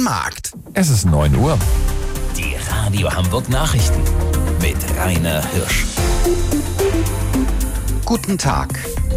Markt. Es ist 9 Uhr. Die Radio Hamburg Nachrichten mit Rainer Hirsch. Guten Tag.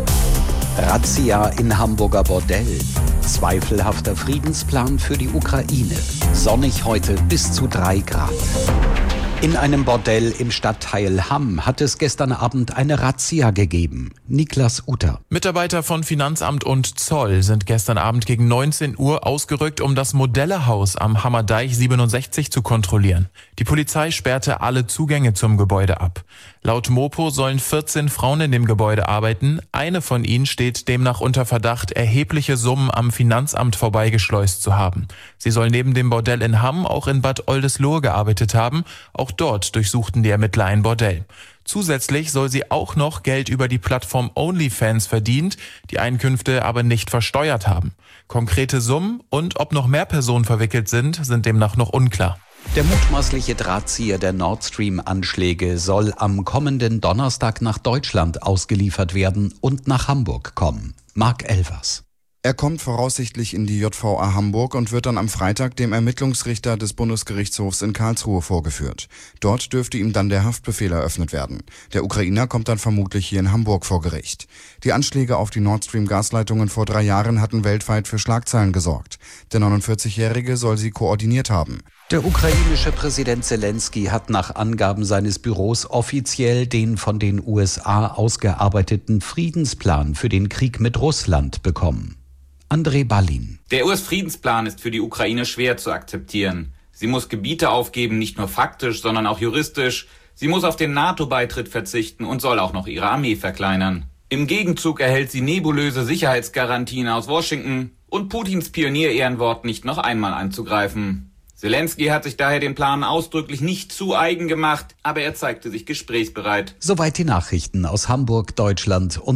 Razzia in Hamburger Bordell. Zweifelhafter Friedensplan für die Ukraine. Sonnig heute bis zu 3 Grad. In einem Bordell im Stadtteil Hamm hat es gestern Abend eine Razzia gegeben. Niklas Utter. Mitarbeiter von Finanzamt und Zoll sind gestern Abend gegen 19 Uhr ausgerückt, um das Modellehaus am Hammerdeich 67 zu kontrollieren. Die Polizei sperrte alle Zugänge zum Gebäude ab. Laut Mopo sollen 14 Frauen in dem Gebäude arbeiten. Eine von ihnen steht demnach unter Verdacht, erhebliche Summen am Finanzamt vorbeigeschleust zu haben. Sie soll neben dem Bordell in Hamm auch in Bad Oldesloe gearbeitet haben. Auch dort durchsuchten die Ermittler ein Bordell. Zusätzlich soll sie auch noch Geld über die Plattform OnlyFans verdient, die Einkünfte aber nicht versteuert haben. Konkrete Summen und ob noch mehr Personen verwickelt sind demnach noch unklar. Der mutmaßliche Drahtzieher der Nord Stream-Anschläge soll am kommenden Donnerstag nach Deutschland ausgeliefert werden und nach Hamburg kommen. Marc Elvers. Er kommt voraussichtlich in die JVA Hamburg und wird dann am Freitag dem Ermittlungsrichter des Bundesgerichtshofs in Karlsruhe vorgeführt. Dort dürfte ihm dann der Haftbefehl eröffnet werden. Der Ukrainer kommt dann vermutlich hier in Hamburg vor Gericht. Die Anschläge auf die Nord Stream Gasleitungen vor 3 Jahren hatten weltweit für Schlagzeilen gesorgt. Der 49-Jährige soll sie koordiniert haben. Der ukrainische Präsident Zelensky hat nach Angaben seines Büros offiziell den von den USA ausgearbeiteten Friedensplan für den Krieg mit Russland bekommen. André Ballin. Der US-Friedensplan ist für die Ukraine schwer zu akzeptieren. Sie muss Gebiete aufgeben, nicht nur faktisch, sondern auch juristisch. Sie muss auf den NATO-Beitritt verzichten und soll auch noch ihre Armee verkleinern. Im Gegenzug erhält sie nebulöse Sicherheitsgarantien aus Washington und Putins Pionier-Ehrenwort nicht noch einmal anzugreifen. Zelensky hat sich daher den Plan ausdrücklich nicht zu eigen gemacht, aber er zeigte sich gesprächsbereit. Soweit die Nachrichten aus Hamburg, Deutschland und